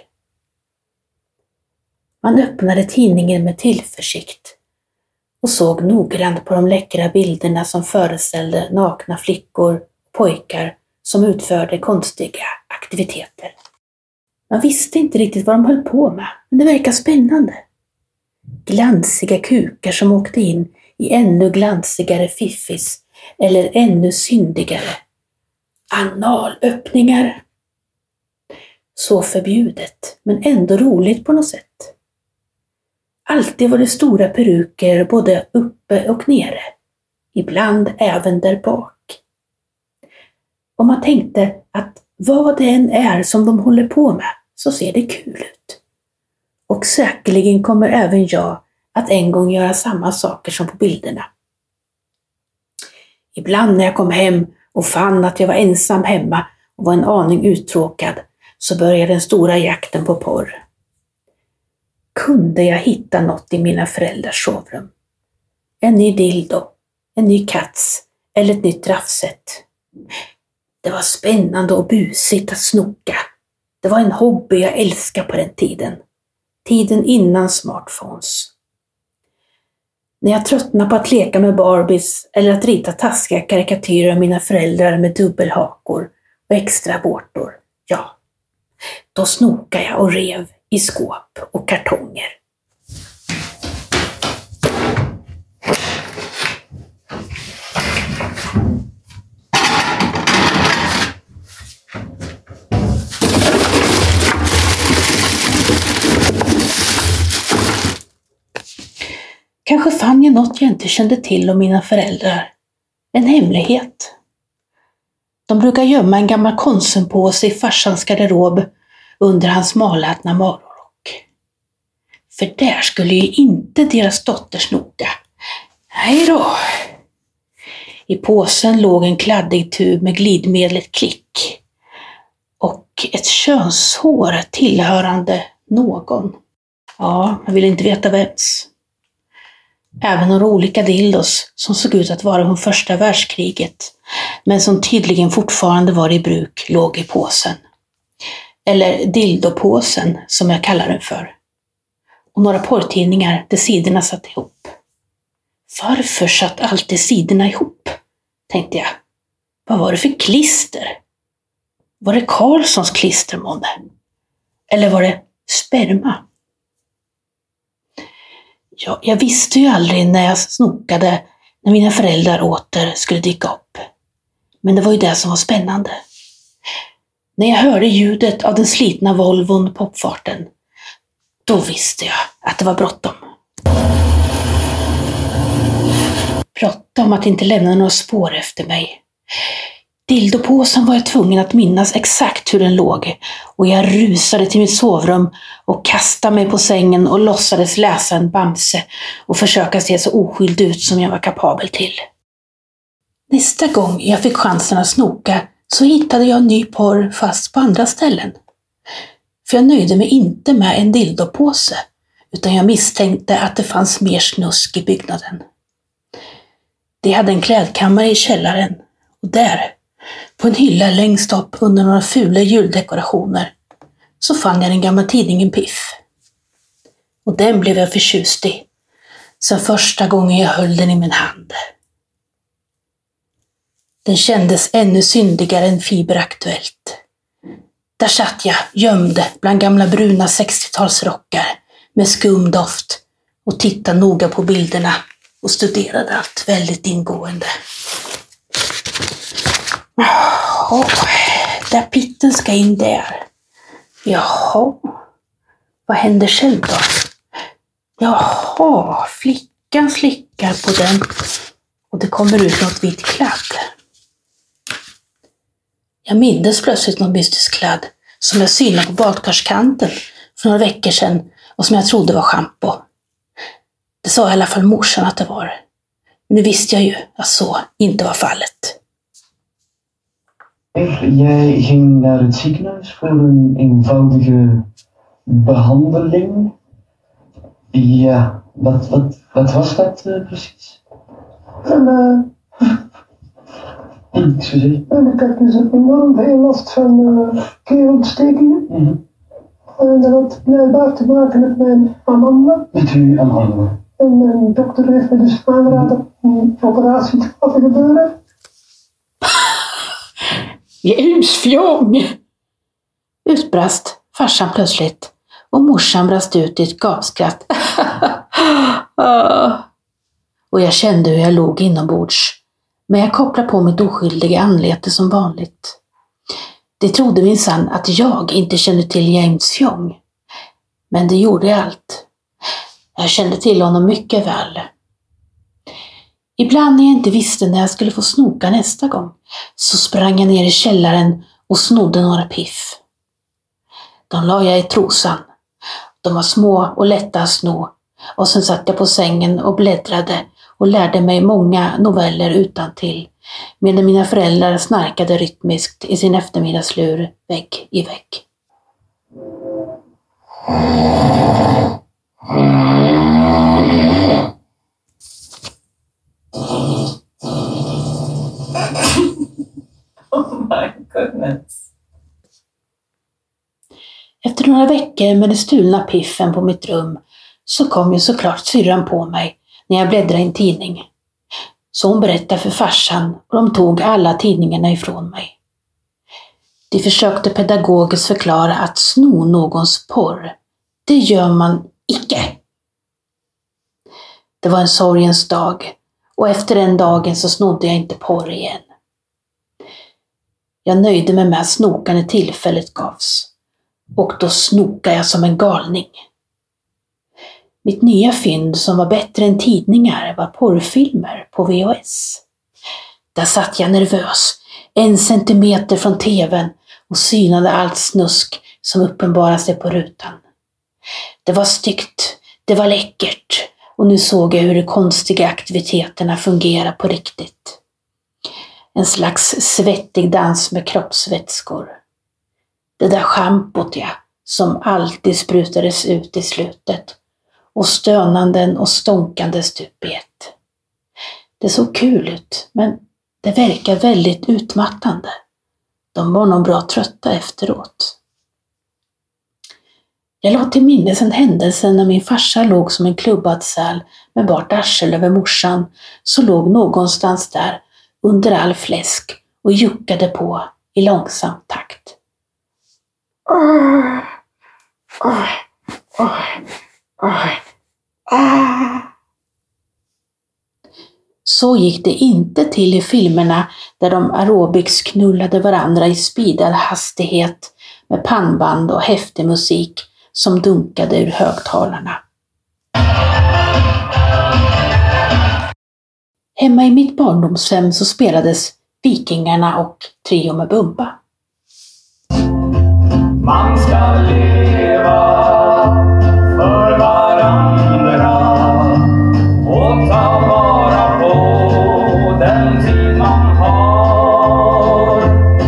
Man öppnade tidningen med tillförsikt och såg noggrant på de läckra bilderna som föreställde nakna flickor och pojkar som utförde konstiga aktiviteter. Man visste inte riktigt vad de höll på med, men det verkar spännande. Glansiga kukar som åkte in i ännu glansigare fiffis eller ännu syndigare analöppningar. Så förbjudet, men ändå roligt på något sätt. Alltid var det stora peruker både uppe och nere. Ibland även där bak. Och man tänkte att vad det än är som de håller på med så ser det kul ut. Och säkerligen kommer även jag att en gång göra samma saker som på bilderna. Ibland när jag kom hem och fann att jag var ensam hemma och var en aning uttråkad, så började den stora jakten på porr. Kunde jag hitta något i mina föräldrars sovrum? En ny dildo, en ny kats eller ett nytt raffset. Det var spännande och busigt att snoka. Det var en hobby jag älskade på den tiden. Tiden innan smartphones. När jag tröttnade på att leka med Barbies eller att rita taskiga karikatyrer av mina föräldrar med dubbelhakor och extra vårtor, ja, då snokade jag och rev i skåp och kartonger. Kanske fann jag något jag inte kände till om mina föräldrar. En hemlighet. De brukar gömma en gammal konsumpåse i farsans garderob under hans malätna morgonrock. För där skulle ju inte deras dotter snoka. Nej då. I påsen låg en kladdig tub med glidmedlet Klick. Och ett könshår tillhörande någon. Ja, jag vill inte veta vems. Även några olika dildos som såg ut att vara från första världskriget, men som tydligen fortfarande var i bruk, låg i påsen. Eller dildopåsen som jag kallar den för. Och några porrtidningar där sidorna satt ihop. Varför satt alltid sidorna ihop? Tänkte jag. Vad var det för klister? Var det Karlssons klistermåne? Eller var det sperma? Ja, jag visste ju aldrig när jag snokade när mina föräldrar åter skulle dyka upp. Men det var ju det som var spännande. När jag hörde ljudet av den slitna Volvon på uppfarten, då visste jag att det var bråttom. Bråttom att inte lämna några spår efter mig. Dildopåsen var jag tvungen att minnas exakt hur den låg, och jag rusade till mitt sovrum och kastade mig på sängen och låtsades läsa en Bamse och försöka se så oskyldig ut som jag var kapabel till. Nästa gång jag fick chansen att snoka så hittade jag en ny porr fast på andra ställen. För jag nöjde mig inte med en dildopåse, utan jag misstänkte att det fanns mer snusk i byggnaden. De hade en klädkammare i källaren, och där, på en hylla längst upp under några fula juldekorationer, så fann jag den gamla tidningen Piff. Och den blev jag förtjust i, sen första gången jag höll den i min hand. Den kändes ännu syndigare än Fiberaktuellt. Där satt jag, gömd bland gamla bruna sextiotalsrockar med skumdoft, och tittade noga på bilderna och studerade allt väldigt ingående. Jaha, där pitten ska in där. Jaha, vad händer själv då? Jaha, flickan slickar på den och det kommer ut något vitt kladd. Jag mindes plötsligt någon mystisk kladd som jag synade på badkarskanten för några veckor sedan och som jag trodde var schampo. Det sa i alla fall morsan att det var. Men nu visste jag ju att så inte var fallet. Jag ging naar het ziekenhuis voor een eenvoudige behandeling. Ja, wat, wat, wat was dat uh, precies? En, uh, Excuseer. en ik had dus enorm veel last van uh, keelontstekingen. Mm-hmm. En dat had blijkbaar te maken met mijn amandelen. Met uw amandelen. En mijn dokter heeft me dus aangeraden om een operatie te laten gebeuren. Ljusfjong! Utbrast farsan plötsligt, och morsan brast ut i ett gapskratt. Och jag kände hur jag låg inombords, men jag kopplade på mitt oskyldiga anlete som vanligt. De trodde minsann att jag inte kände till James Fjong, men det gjorde jag allt. Jag kände till honom mycket väl. Ibland när jag inte visste när jag skulle få snoka nästa gång, så sprang jag ner i källaren och snodde några piff. De la jag i trosan. De var små och lätta att sno, Och sen satt jag på sängen och bläddrade och lärde mig många noveller utantill, medan mina föräldrar snarkade rytmiskt i sin eftermiddagslur vägg i vägg. Oh my goodness. Efter några veckor med den stulna piffen på mitt rum så kom ju såklart syrran på mig när jag bläddrade i en tidning. Så hon berättade för farsan och de tog alla tidningarna ifrån mig. De försökte pedagogiskt förklara att sno någons porr, det gör man icke. Det var en sorgens dag och efter den dagen så snodde jag inte porr igen. Jag nöjde mig med att snoka när tillfället gavs. Och då snokade jag som en galning. Mitt nya fynd som var bättre än tidningar var porrfilmer på V H S. Där satt jag nervös, en centimeter från tvn och synade allt snusk som uppenbarade sig på rutan. Det var styggt, det var läckert och nu såg jag hur de konstiga aktiviteterna fungerar på riktigt. En slags svettig dans med kroppsvätskor. Det där schampot ja, som alltid sprutades ut i slutet. Och stönanden och stånkande stup i ett. Det såg kul ut, men det verkar väldigt utmattande. De var nog bra trötta efteråt. Jag la till minnes en händelse när min farsa låg som en klubbad säl med bart arsel över morsan, så låg någonstans där under all fläsk och juckade på i långsam takt. Oh, oh, oh, oh, ah. Så gick det inte till i filmerna där de aerobics knullade varandra i speedad hastighet med pannband och häftig musik som dunkade ur högtalarna. Hemma i mitt barndomshem så spelades Vikingarna och Trio med Bumba. Man ska leva för varandra och ta vara på den tid man har.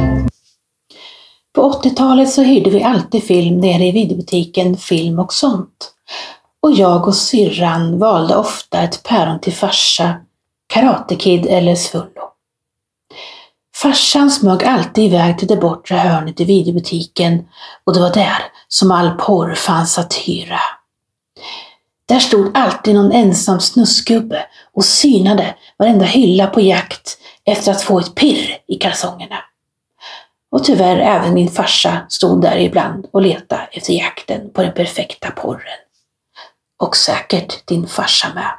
På åttiotalet så hyrde vi alltid film nere i videobutiken Film och sånt. Och jag och syrran valde ofta ett päron till farsa, Karate Kid eller Svullo. Farsan smög alltid iväg till det bortre hörnet i videobutiken och det var där som all porr fanns att hyra. Där stod alltid någon ensam snuskgubbe och synade varenda hylla på jakt efter att få ett pirr i kalsongerna. Och tyvärr även min farsa stod där ibland och letade efter jakten på den perfekta porren. Och säkert din farsa med.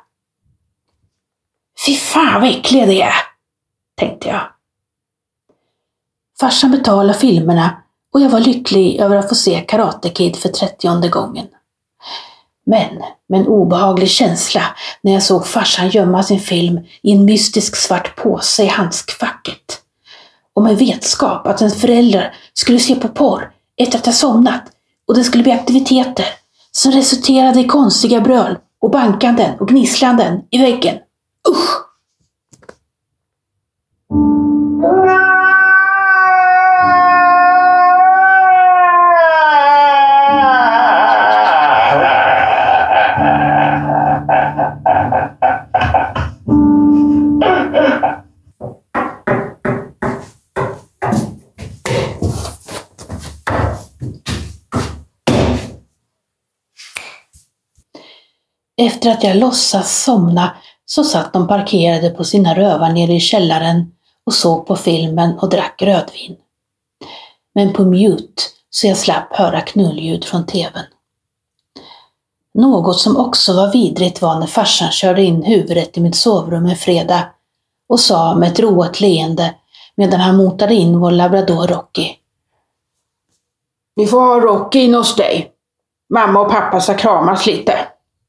Fy fan vad äckliga det är, tänkte jag. Farsan betalade filmerna och jag var lycklig över att få se Karate Kid för trettionde gången. Men med en obehaglig känsla när jag såg farsan gömma sin film i en mystisk svart påse i handskfacket. Och med vetskap att en förälder skulle se på porr efter att ha somnat och det skulle bli aktiviteter som resulterade i konstiga bröl och bankanden och gnisslanden i väggen. Usch! Efter att jag låtsas somna så satt de parkerade på sina rövar nere i källaren och såg på filmen och drack rödvin. Men på mute så jag slapp höra knullljud från tvn. Något som också var vidrigt var när farsan körde in huvudet i mitt sovrum en fredag och sa med ett roat leende medan han motade in vår labrador Rocky. Vi får ha Rocky in hos dig. Mamma och pappa ska kramas lite.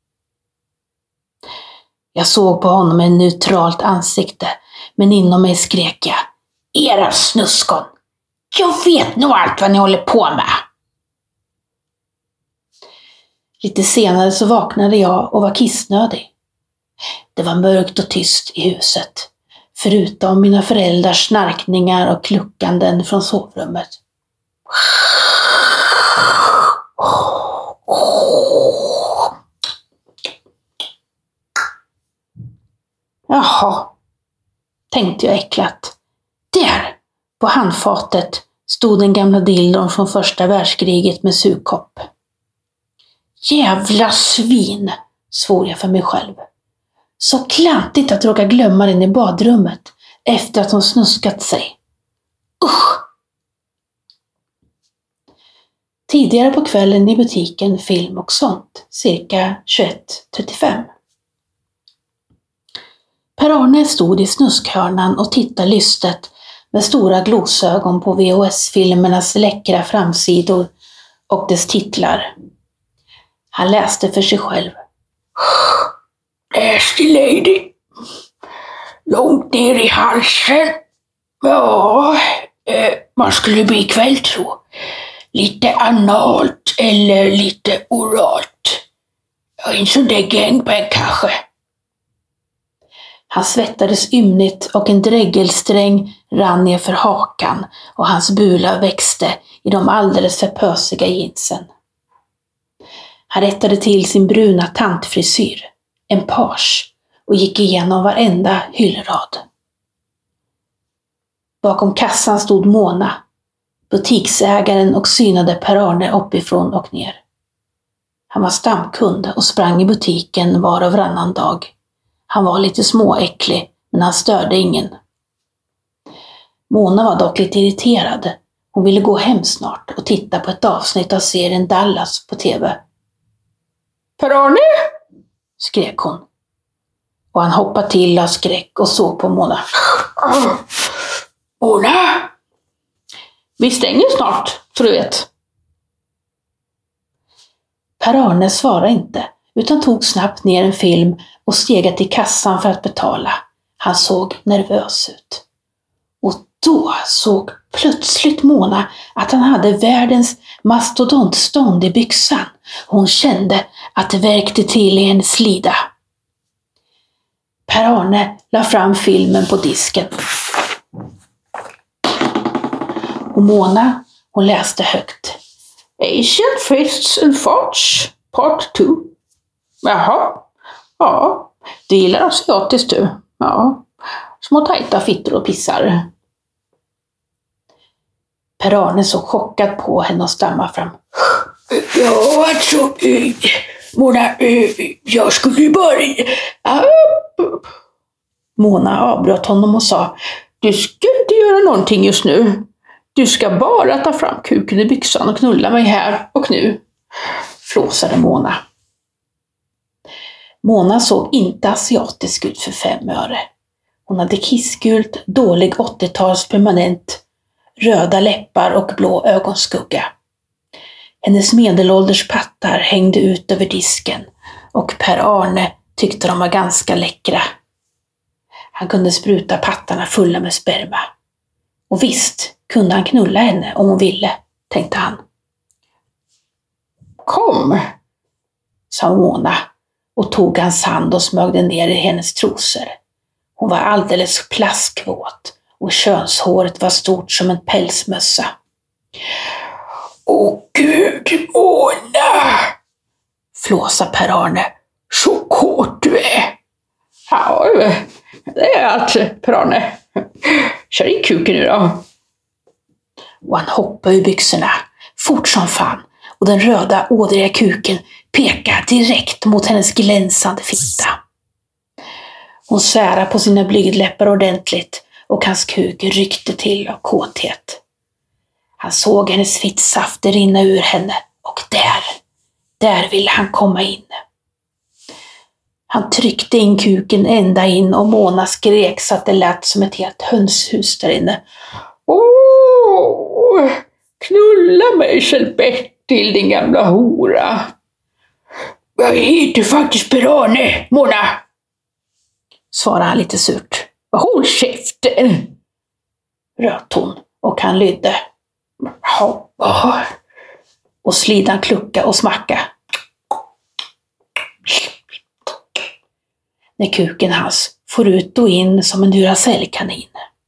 Jag såg på honom med ett neutralt ansikte, men inom mig skrek jag. Era snuskon! Jag vet nog allt vad ni håller på med! Lite senare så vaknade jag och var kissnödig. Det var mörkt och tyst i huset, förutom mina föräldrars snarkningar och kluckanden från sovrummet. Jaha, tänkte jag äcklat. Där, på handfatet, stod den gamla dildon från första världskriget med sugkopp. Jävla svin, svor jag för mig själv. Så klantigt att råka glömma den i badrummet efter att hon snuskat sig. Usch! Tidigare på kvällen i butiken Film och sånt, cirka tjugoett trettiofem. Per-Arne stod i snuskhörnan och tittade lystet med stora glosögon på V H S-filmernas läckra framsidor och dess titlar. Han läste för sig själv. Nasty lady. Långt ner i halsen. Ja, eh, man skulle bli ikväll tro. Lite analt eller lite oralt. Ja, en sån där gangbang kanske. Han svettades ymnigt och en dräggelsträng rann ner för hakan och hans bula växte i de alldeles för pösiga jeansen. Han rättade till sin bruna tantfrisyr, en page, och gick igenom varenda hyllrad. Bakom kassan stod Mona, butiksägaren, och synade Per-Arne uppifrån och ner. Han var stamkund och sprang i butiken var och varannan dag. Han var lite småäcklig, men han störde ingen. Mona var dock lite irriterad. Hon ville gå hem snart och titta på ett avsnitt av serien Dallas på tv. Per-Arne! Skrek hon. Och han hoppade till av skräck och såg på Mona. Mona! Vi stänger snart, så du vet. Per-Arne svarade inte, utan tog snabbt ner en film och stegade till kassan för att betala. Han såg nervös ut. Och då såg plötsligt Mona att han hade världens mastodontstånd i byxan. Hon kände att det värkte till i en slida. Per-Arne la fram filmen på disken. Och Mona, hon läste högt. Asian Fists and Farts, part two. Jaha, ja, du gillar asiatiskt du. Ja, små tajta fittor och pissar. Per-Arne så chockad på henne och stammade fram. Ja, alltså, äh, Mona, äh, jag skulle ju bara... Äh. Mona avbröt honom och sa, du ska inte göra någonting just nu. Du ska bara ta fram kuken i byxan och knulla mig här och nu, flåsade Mona. Mona såg inte asiatisk ut för fem öre. Hon hade kissgult, dålig åttio-tals permanent, röda läppar och blå ögonskugga. Hennes medelålders pattar hängde ut över disken och Per-Arne tyckte de var ganska läckra. Han kunde spruta pattarna fulla med sperma. Och visst kunde han knulla henne om hon ville, tänkte han. Kom, sa Mona och tog hans hand och smögde ner i hennes trosor. Hon var alldeles plaskvåt och könshåret var stort som en pälsmössa. Åh gud, Mona, flåsade Per-Arne. Så kåt du är. Ja, det är allt, Per-Arne. Kör i kuken nu då. Och han hoppade ur byxorna, fort som fan, och den röda ådriga kuken pekade direkt mot hennes glänsande fitta. Hon svärade på sina blygdläppar ordentligt och hans kuk ryckte till av kåthet. Han såg hennes fittsaft rinna ur henne och där, där ville han komma in. Han tryckte in kuken ända in och Mona skrek så att det lät som ett helt hönshus där inne. Åh, knulla mig själv Bertil, din gamla hora. Jag heter faktiskt Per-Arne, Mona, svarade han lite surt. Håll käften, röt hon och han lydde. Och slidan klucka och smacka. När kuken hans får ut och in som en Duracell-kanin.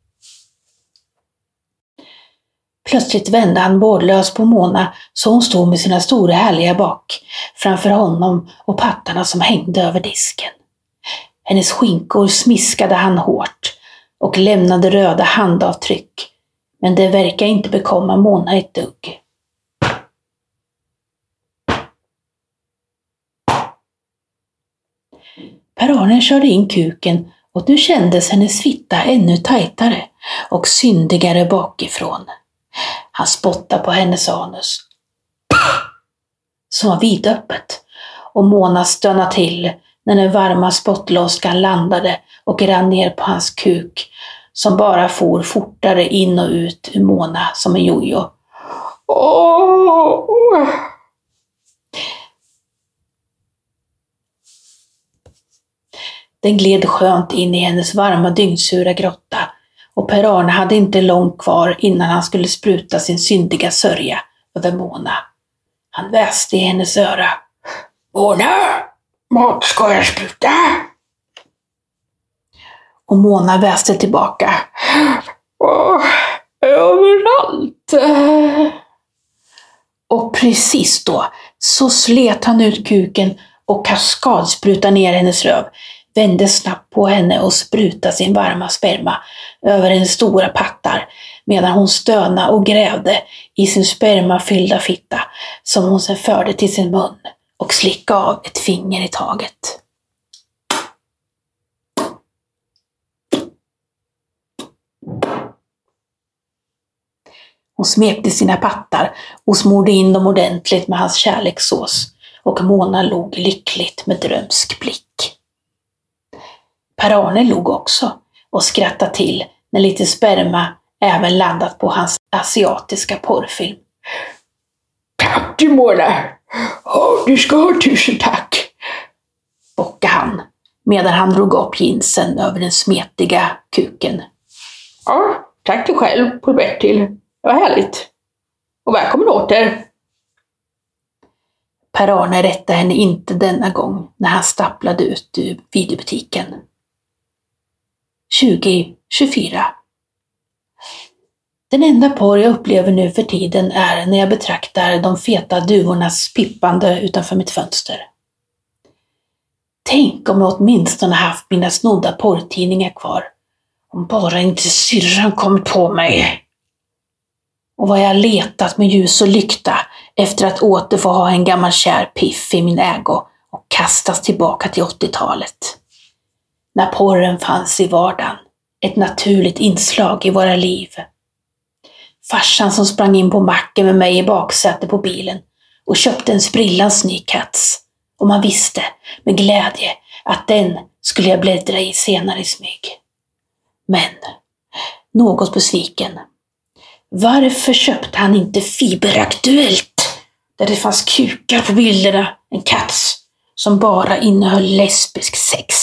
Plötsligt vände han vårdlös på Mona så hon stod med sina stora härliga bak framför honom och pattarna som hängde över disken. Hennes skinkor smiskade han hårt och lämnade röda handavtryck, men det verkar inte bekomma Mona ett dugg. Per-Arne körde in kuken och nu kändes hennes fitta ännu tajtare och syndigare bakifrån. Han spottade på hennes anus, som var vidöppet, och Mona stönade till när den varma spottloskan landade och rann ner på hans kuk, som bara for fortare in och ut ur Mona som en jojo. Åh! Den gled skönt in i hennes varma dyngsura grotta och Per-Arne hade inte långt kvar innan han skulle spruta sin syndiga sörja över Mona. Han väste i hennes öra. Mona, mat ska jag spruta? Och Mona väste tillbaka. Åh, överallt. Och precis då så slet han ut kuken och kaskadsprutade ner hennes röv, vände snabbt på henne och sprutade sin varma sperma över hennes stora pattar medan hon stönade och grävde i sin spermafyllda fitta som hon sedan förde till sin mun och slickade av ett finger i taget. Hon smekte sina pattar och smorde in dem ordentligt med hans kärlekssås och Mona log lyckligt med drömsk blick. Per-Arne log också och skrattade till när lite sperma även landat på hans asiatiska porrfilm. Tack du Mona! Oh, du ska ha tusen tack! Bockade han medan han drog upp jeansen över den smetiga kuken. Ja, tack dig själv på Bertil. Det var härligt. Och välkommen åter. Per-Arne rättade henne inte denna gång när han stapplade ut ur videobutiken. tjugo tjugofyra. Den enda porr jag upplever nu för tiden är när jag betraktar de feta duvornas pippande utanför mitt fönster. Tänk om jag åtminstone haft mina snodda porrtidningar kvar. Om bara inte syrran kommit på mig. Och vad jag letat med ljus och lykta efter att åter få ha en gammal kär piff i min ägo och kastas tillbaka till åttiotalet. När porren fanns i vardagen, ett naturligt inslag i våra liv. Farsan som sprang in på macken med mig i baksätet på bilen och köpte en sprillans ny Cats. Och man visste med glädje att den skulle jag bläddra i senare i smyg. Men, något besviken. Varför köpte han inte Fiberaktuellt, där det fanns kukar på bilderna, en Cats som bara innehöll lesbisk sex?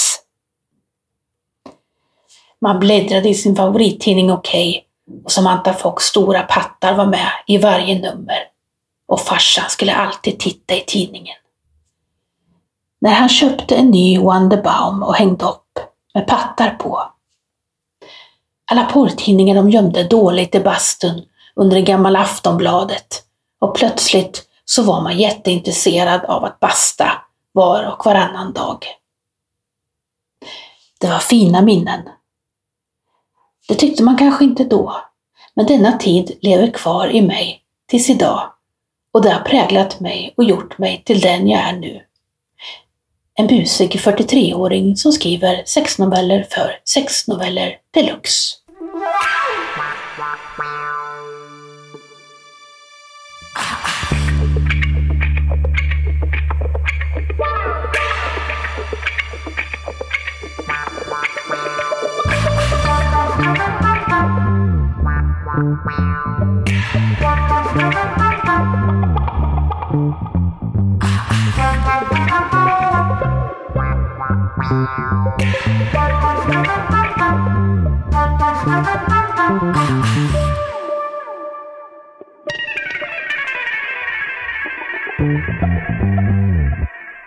Man bläddrade i sin favorittidning Okej, och Samantha Fox stora pattar var med i varje nummer. Och farsan skulle alltid titta i tidningen. När han köpte en ny Wonderbaum och hängde upp med pattar på. Alla porrtidningar de gömde dåligt i bastun under det gamla Aftonbladet. Och plötsligt så var man jätteintresserad av att basta var och varannan dag. Det var fina minnen. Det tyckte man kanske inte då, men denna tid lever kvar i mig tills idag och det har präglat mig och gjort mig till den jag är nu. En busig fyrtiotreåring som skriver sexnoveller för sexnoveller deluxe.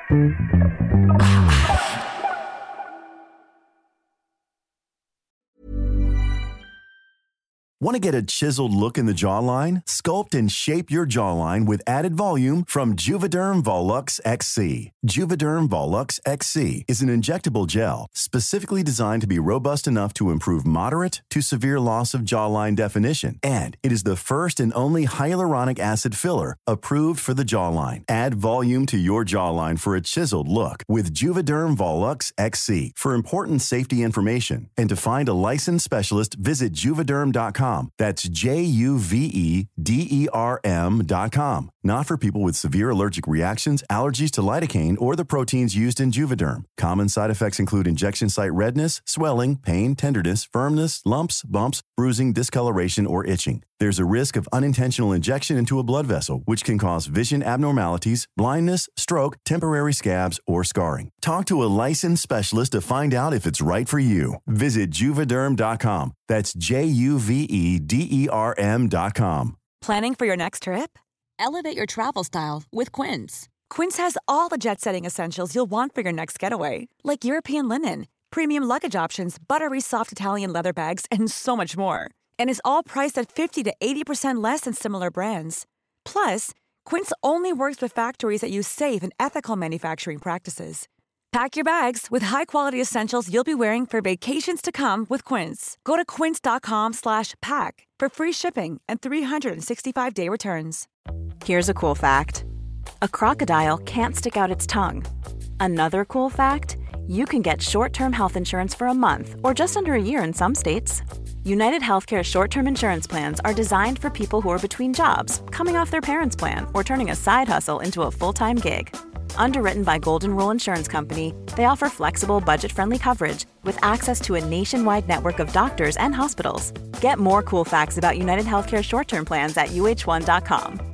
Want to get a chiseled look in the jawline? Sculpt and shape your jawline with added volume from Juvederm Volux X C. Juvederm Volux X C is an injectable gel specifically designed to be robust enough to improve moderate to severe loss of jawline definition. And it is the first and only hyaluronic acid filler approved for the jawline. Add volume to your jawline for a chiseled look with Juvederm Volux X C. For important safety information and to find a licensed specialist, visit juvederm dot com. That's J U V E D E R M dot com. Not for people with severe allergic reactions, allergies to lidocaine, or the proteins used in Juvederm. Common side effects include injection site redness, swelling, pain, tenderness, firmness, lumps, bumps, bruising, discoloration, or itching. There's a risk of unintentional injection into a blood vessel, which can cause vision abnormalities, blindness, stroke, temporary scabs, or scarring. Talk to a licensed specialist to find out if it's right for you. Visit juvederm dot com. That's J U V E D E R M dot com. Planning for your next trip? Elevate your travel style with Quince. Quince has all the jet-setting essentials you'll want for your next getaway, like European linen, premium luggage options, buttery soft Italian leather bags, and so much more. And is all priced at fifty to eighty percent less than similar brands. Plus, Quince only works with factories that use safe and ethical manufacturing practices. Pack your bags with high-quality essentials you'll be wearing for vacations to come with Quince. Go to quince dot com slash pack for free shipping and three sixty-five day returns. Here's a cool fact. A crocodile can't stick out its tongue. Another cool fact, you can get short-term health insurance for a month or just under a year in some states. United Healthcare short-term insurance plans are designed for people who are between jobs, coming off their parents' plan, or turning a side hustle into a full-time gig. Underwritten by Golden Rule Insurance Company, they offer flexible, budget-friendly coverage with access to a nationwide network of doctors and hospitals. Get more cool facts about United Healthcare short-term plans at U H one dot com.